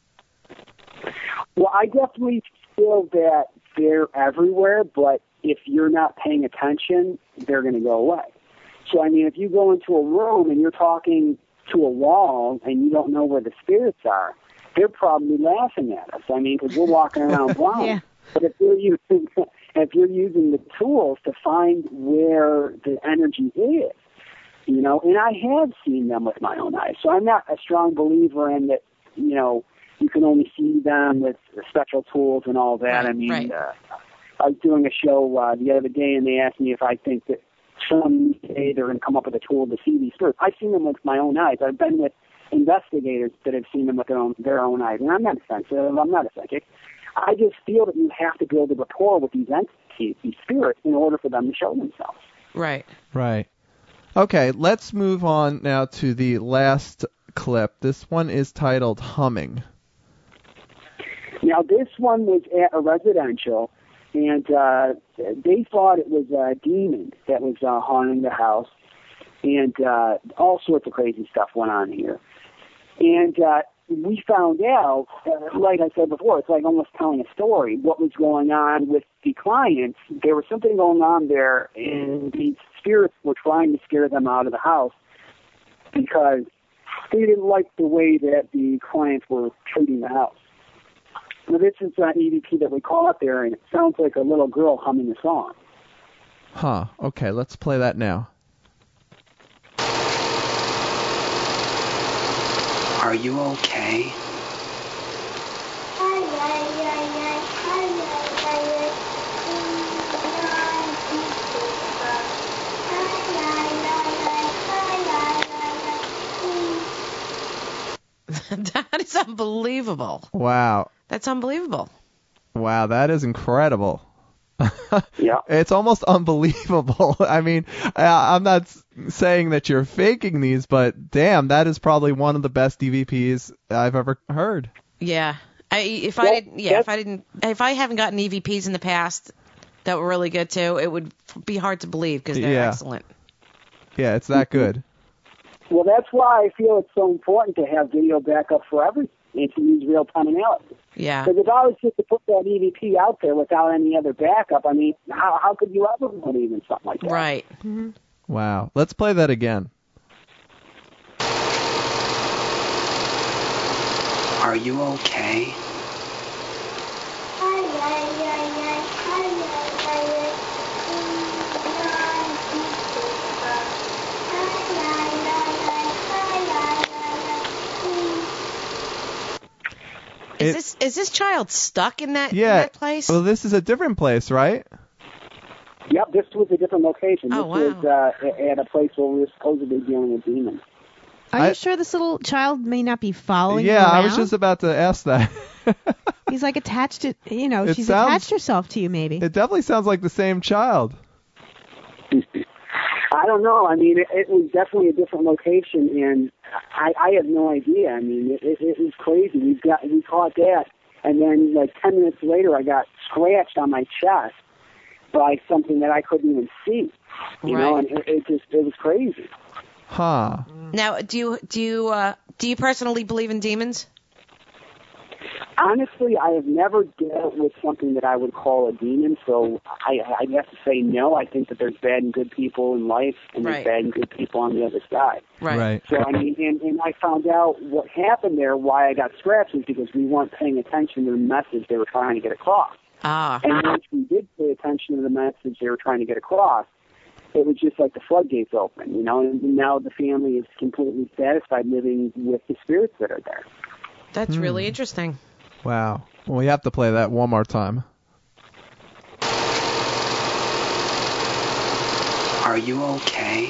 Well, I definitely feel that they're everywhere, but if you're not paying attention, they're going to go away. So, if you go into a room and you're talking to a wall and you don't know where the spirits are, they're probably laughing at us. Because we're walking around blind. Yeah. But if you're using the tools to find where the energy is, and I have seen them with my own eyes. So I'm not a strong believer in that, you can only see them with special tools and all that.
Right.
I was doing a show the other day, and they asked me if I think that someday they're going to come up with a tool to see these spirits. I've seen them with my own eyes. I've been with investigators that have seen them with their own eyes, and I'm not sensitive. I'm not a psychic. I just feel that you have to build a rapport with these entities, these spirits, in order for them to show themselves.
Right.
Right. Okay, let's move on now to the last clip. This one is titled Humming.
Now, this one was at a residential, and they thought it was a demon that was haunting the house, and all sorts of crazy stuff went on here. And we found out, like I said before, it's like almost telling a story, what was going on with the clients. There was something going on there, and these spirits were trying to scare them out of the house because they didn't like the way that the clients were treating the house. Now, this is an EVP that we caught there, and it sounds like a little girl humming a song.
Huh. Okay, let's play that now.
Are you okay?
That is unbelievable.
Wow.
That's unbelievable.
Wow, that is incredible.
Yeah.
It's almost unbelievable. I mean, I'm not saying that you're faking these, but damn, that is probably one of the best EVPs I've ever heard.
Yeah. If I haven't gotten EVPs in the past that were really good too, it would be hard to believe because they're excellent.
Yeah, it's that good.
Well, that's why I feel it's so important to have video backup for everything and to use real-time analysis.
Yeah.
Because if I was just to put that EVP out there without any other backup, I mean, how could you ever believe in something like that?
Right.
Mm-hmm.
Wow. Let's play that again.
Are you okay?
Is this child stuck in that,
Yeah.
in that place?
Well, this is a different place, right?
Yep, this was a different location.
Oh,
this
wow.
was at a place where we were supposedly dealing with demons.
Are you sure this little child may not be following you
Yeah,
around?
I was just about to ask that.
He's like attached to,
It
she's
sounds-
attached herself to you maybe.
It definitely sounds like the same child.
I don't know. I mean, it was definitely a different location, and I had no idea. I mean, it was crazy. We caught that, and then like 10 minutes later, I got scratched on my chest by something that I couldn't even see. You know, and it was crazy.
Huh.
Now, do you personally believe in demons?
Honestly, I have never dealt with something that I would call a demon, so I have to say no. I think that there's bad and good people in life, and there's bad and good people on the other side.
Right.
So, I mean, and I found out what happened there, why I got scratched, was because we weren't paying attention to the message they were trying to get across.
Ah.
And once we did pay attention to the message they were trying to get across, it was just like the floodgates open, you know, and now the family is completely satisfied living with the spirits that are there.
That's really interesting.
Wow. Well, we have to play that one more time.
Are you okay?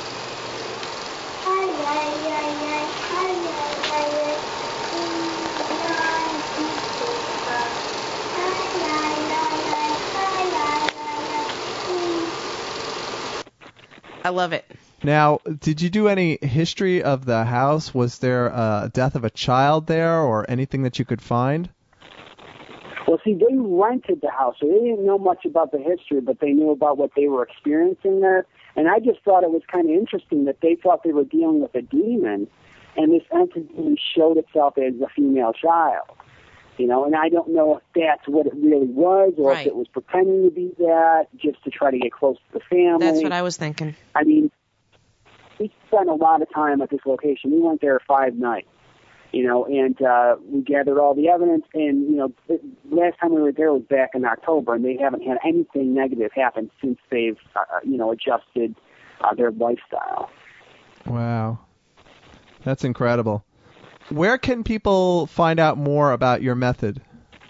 I love it.
Now, did you do any history of the house? Was there a death of a child there or anything that you could find?
Well, see, they rented the house, so they didn't know much about the history, but they knew about what they were experiencing there. And I just thought it was kind of interesting that they thought they were dealing with a demon, and this entity showed itself as a female child. You know, and I don't know if that's what it really was, or if it was pretending to be that, just to try to get close to the family.
That's what I was thinking.
I mean, we spent a lot of time at this location. We went there 5 nights, you know, and we gathered all the evidence. And, you know, the last time we were there was back in October, and they haven't had anything negative happen since they've, you know, adjusted their lifestyle.
Wow. That's incredible. Where can people find out more about your method?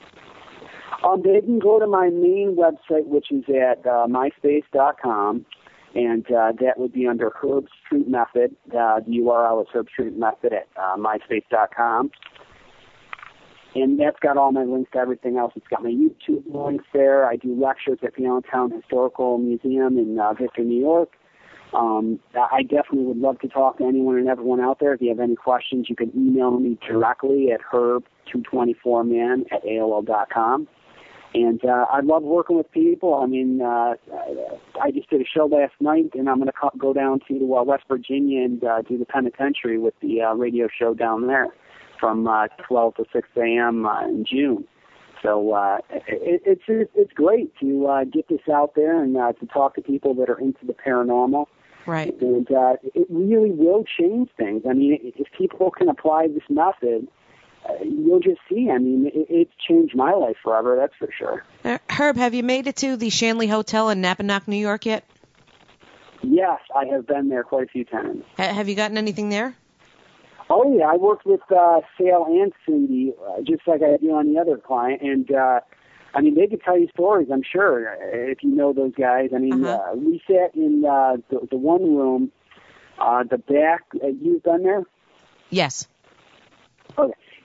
They can go to my main website, which is at myspace.com, and that would be under Herb Street Method. The URL is Herb Street Method at myspace.com. And that's got all my links to everything else. It's got my YouTube links there. I do lectures at the Allentown Historical Museum in Victor, New York. I definitely would love to talk to anyone and everyone out there. If you have any questions, you can email me directly at herb224man@aol.com. And I love working with people. I mean, I just did a show last night, and I'm going to go down to West Virginia and do the penitentiary with the radio show down there from 12 to 6 a.m. In June. So it's great to get this out there and to talk to people that are into the paranormal.
Right.
And it really will change things. I mean, if people can apply this method, you'll just see. I mean, it's changed my life forever, that's for sure.
Herb, have you made it to the Shanley Hotel in Napanoch, New York yet?
Yes, I have been there quite a few times.
Have you gotten anything there?
Oh, yeah. I worked with Sale and Cindy, just like I do on the other client. And, I mean, they could tell you stories, I'm sure, if you know those guys. I mean, we sat in the one room, the back. You've been there?
Yes.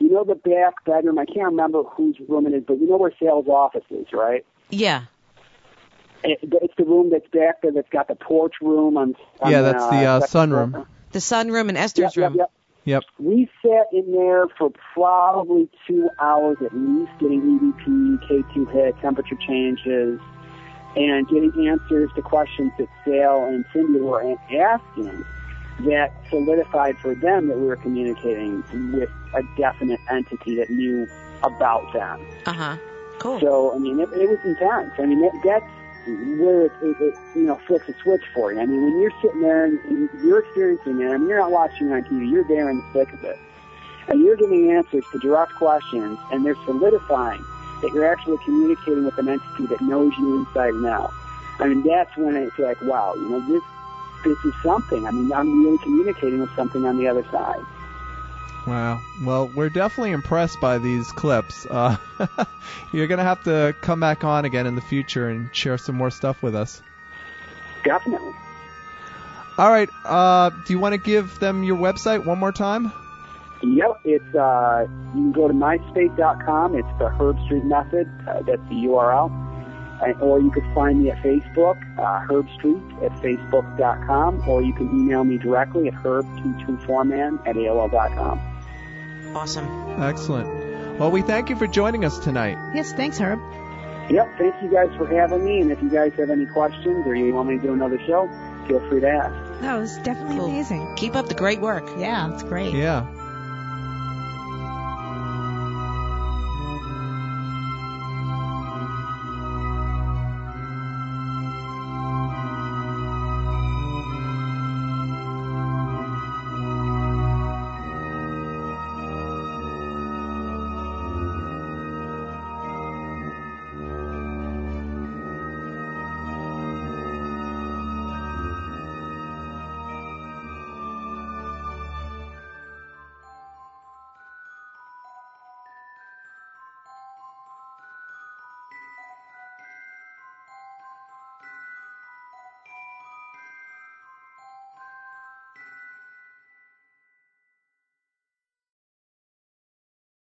you know the back bedroom? I can't remember whose room it is, but you know where Sal's office is, right?
Yeah.
It's the room that's back there that's got the porch room on
Yeah, that's the sunroom.
The sunroom and Esther's room.
Yep.
We sat in there for probably 2 hours at least, getting EVP, K2 hit, temperature changes, and getting answers to questions that Sal and Cindy were asking that solidified for them that we were communicating with a definite entity that knew about them.
Uh-huh. Cool.
So, I mean, it was intense. I mean, that's where it flips a switch for you. I mean, when you're sitting there and you're experiencing it, I mean, you're not watching it on TV, you're there in the thick of it. And you're getting answers to direct questions, and they're solidifying that you're actually communicating with an entity that knows you inside and out. I mean, that's when it's like, wow, this is something. I mean, I'm really communicating with something on the other side.
Wow. Well, we're definitely impressed by these clips. You're going to have to come back on again in the future and share some more stuff with us.
Definitely.
All right. Do you want to give them your website one more time?
Yep. It's you can go to myspace.com. It's the Herb Street Method. That's the URL. Or you could find me at Facebook, Herb Street at facebook.com, or you can email me directly at herb224man@AOL.com.
Awesome.
Excellent. Well, we thank you for joining us tonight.
Yes, thanks, Herb.
Yep, thank you guys for having me, and if you guys have any questions or you want me to do another show, feel free to ask.
That was definitely
Cool.
amazing.
Keep up the great work.
Yeah, it's great.
Yeah.